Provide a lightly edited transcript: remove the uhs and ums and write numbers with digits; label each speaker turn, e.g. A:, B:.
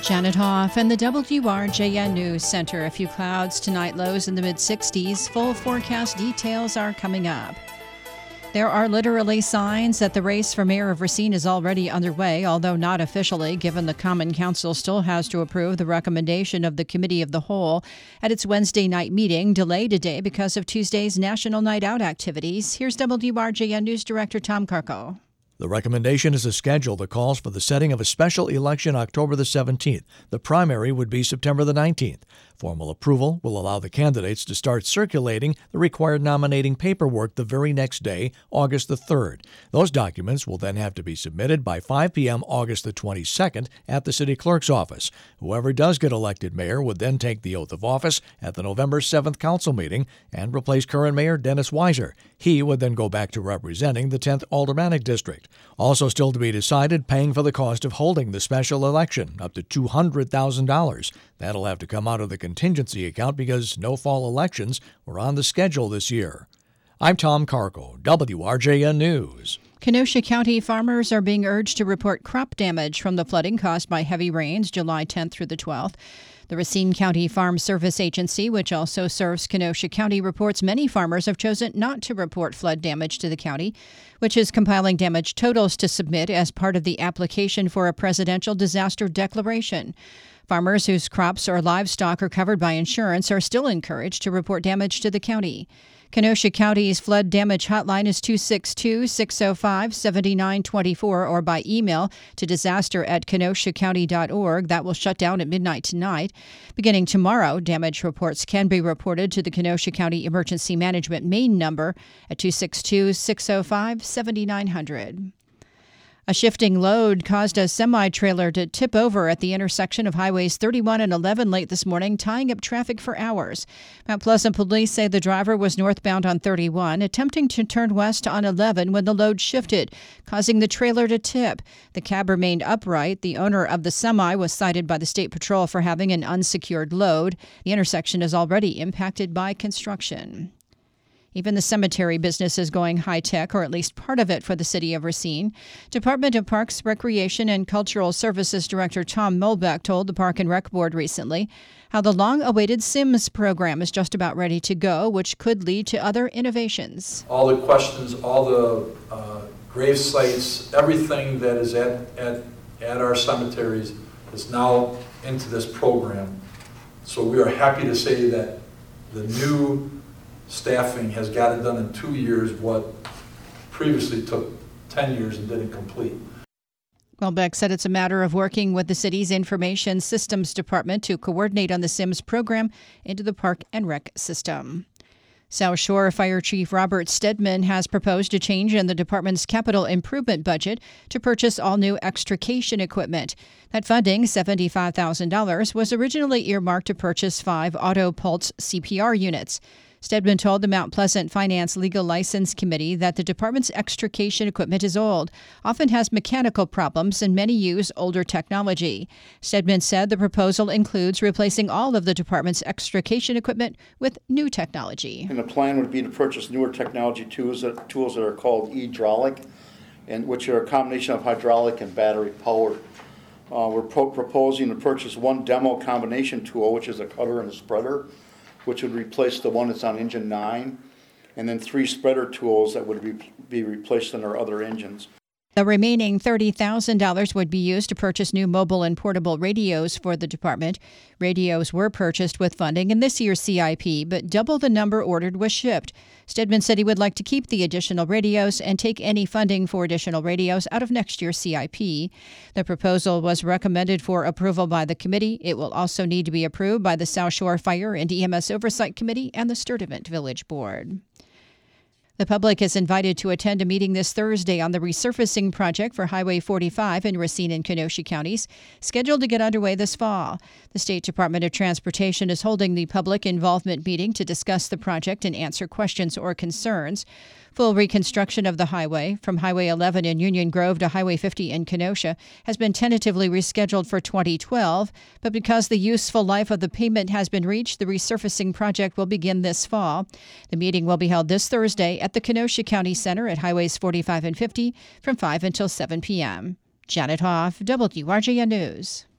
A: Janet Hoff and the WRJN News Center. A few clouds tonight, lows in the mid-60s. Full forecast details are coming up. There are literally signs that the race for mayor of Racine is already underway, although not officially, given the Common Council still has to approve the recommendation of the Committee of the Whole at its Wednesday night meeting, delayed today because of Tuesday's National Night Out activities. Here's WRJN News Director Tom Karko.
B: The recommendation is a schedule that calls for the setting of a special election October the 17th. The primary would be September the 19th. Formal approval will allow the candidates to start circulating the required nominating paperwork the very next day, August the 3rd. Those documents will then have to be submitted by 5 p.m. August the 22nd at the city clerk's office. Whoever does get elected mayor would then take the oath of office at the November 7th council meeting and replace current mayor Dennis Weiser. He would then go back to representing the 10th Aldermanic District. Also still to be decided, paying for the cost of holding the special election, up to $200,000. That'll have to come out of the contingency account because no fall elections were on the schedule this year. I'm Tom Karko, WRJN News.
A: Kenosha County farmers are being urged to report crop damage from the flooding caused by heavy rains July 10th through the 12th. The Racine County Farm Service Agency, which also serves Kenosha County, reports many farmers have chosen not to report flood damage to the county, which is compiling damage totals to submit as part of the application for a presidential disaster declaration. Farmers whose crops or livestock are covered by insurance are still encouraged to report damage to the county. Kenosha County's flood damage hotline is 262-605-7924 or by email to disaster@kenoshacounty.org. That will shut down at midnight tonight. Beginning tomorrow, damage reports can be reported to the Kenosha County Emergency Management main number at 262-605-7900. A shifting load caused a semi-trailer to tip over at the intersection of Highways 31 and 11 late this morning, tying up traffic for hours. Mount Pleasant police say the driver was northbound on 31, attempting to turn west on 11 when the load shifted, causing the trailer to tip. The cab remained upright. The owner of the semi was cited by the State Patrol for having an unsecured load. The intersection is already impacted by construction. Even the cemetery business is going high-tech, or at least part of it, for the city of Racine. Department of Parks, Recreation, and Cultural Services Director Tom Molbeck told the Park and Rec Board recently how the long-awaited SIMS program is just about ready to go, which could lead to other innovations.
C: All the questions, all the grave sites, everything that is at our cemeteries is now into this program. So we are happy to say that the new staffing has got it done in 2 years, what previously took 10 years and didn't complete.
A: Welbeck said it's a matter of working with the city's Information Systems Department to coordinate on the SIMS program into the Park and Rec system. South Shore Fire Chief Robert Stedman has proposed a change in the department's capital improvement budget to purchase all new extrication equipment. That funding, $75,000, was originally earmarked to purchase 5 Auto Pulse CPR units. Stedman told the Mount Pleasant Finance Legal License Committee that the department's extrication equipment is old, often has mechanical problems, and many use older technology. Stedman said the proposal includes replacing all of the department's extrication equipment with new technology.
D: And the plan would be to purchase newer technology tools that are called hydraulic, and which are a combination of hydraulic and battery powered. We're proposing to purchase 1 demo combination tool, which is a cutter and a spreader, which would replace the one that's on engine 9, and then 3 spreader tools that would be replaced in our other engines.
A: The remaining $30,000 would be used to purchase new mobile and portable radios for the department. Radios were purchased with funding in this year's CIP, but double the number ordered was shipped. Stedman said he would like to keep the additional radios and take any funding for additional radios out of next year's CIP. The proposal was recommended for approval by the committee. It will also need to be approved by the South Shore Fire and EMS Oversight Committee and the Sturtevant Village Board. The public is invited to attend a meeting this Thursday on the resurfacing project for Highway 45 in Racine and Kenosha counties, scheduled to get underway this fall. The State Department of Transportation is holding the public involvement meeting to discuss the project and answer questions or concerns. Full reconstruction of the highway from Highway 11 in Union Grove to Highway 50 in Kenosha has been tentatively rescheduled for 2012, but because the useful life of the pavement has been reached, the resurfacing project will begin this fall. The meeting will be held this Thursday at the Kenosha County Center at Highways 45 and 50 from 5 until 7 p.m. Janet Hoff, WRJN News.